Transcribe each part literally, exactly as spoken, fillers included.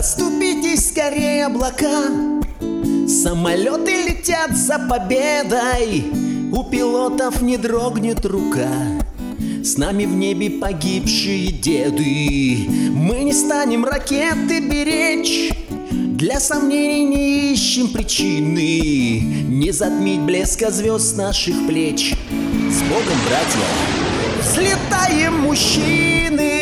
Расступитесь скорее, облака, самолеты летят за победой, у пилотов не дрогнет рука. С нами в небе погибшие деды, мы не станем ракеты беречь, для сомнений не ищем причины, не затмить блеска звезд наших плеч. С Богом, братья, взлетаем, мужчины!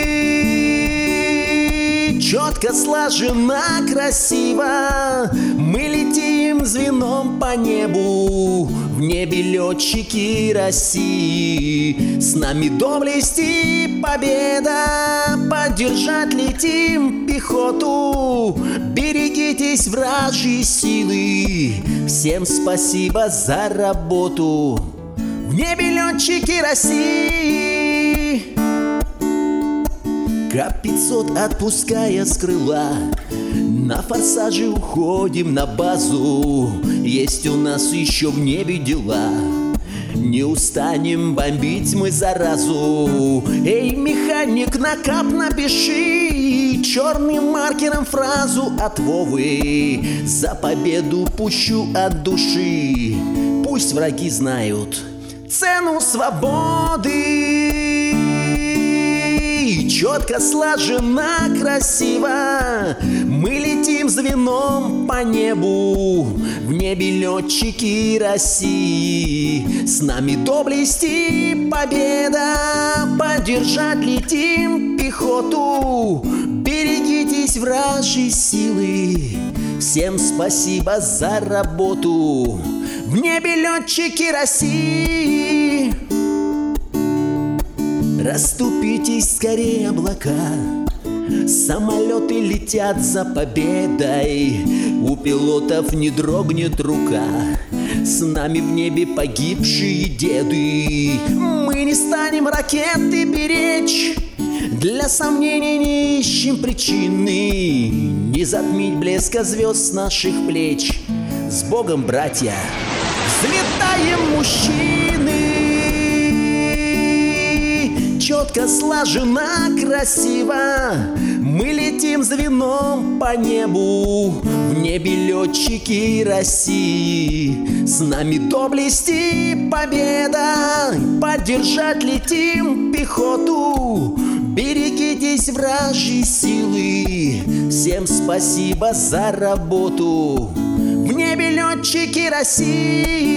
Четко, слаженно, красиво мы летим звеном по небу. В небе летчики России, с нами доблесть и победа. Поддержать летим пехоту, берегитесь вражьей силы. Всем спасибо за работу. В небе летчики России. ка пятьсот отпуская с крыла, на форсаже уходим на базу. Есть у нас еще в небе дела, не устанем бомбить мы заразу. Эй, механик, на кап напиши черным маркером фразу от Вовы. За победу пущу от души, пусть враги знают цену свободы. Четко, слаженно, красиво мы летим звеном по небу. В небе летчики России, с нами доблесть и победа. Поддержать летим пехоту, берегитесь вражьей силы. Всем спасибо за работу. В небе летчики России. Расступитесь скорее, облака, самолеты летят за победой, у пилотов не дрогнет рука. С нами в небе погибшие деды, мы не станем ракеты беречь, для сомнений не ищем причины, не затмить блеска звезд с наших плеч. С Богом, братья, взлетаем, мужчины! Четко, слаженно, красиво мы летим звеном по небу. В небе летчики России, с нами доблесть и победа. Поддержать летим пехоту, берегитесь вражьей силы. Всем спасибо за работу. В небе летчики России.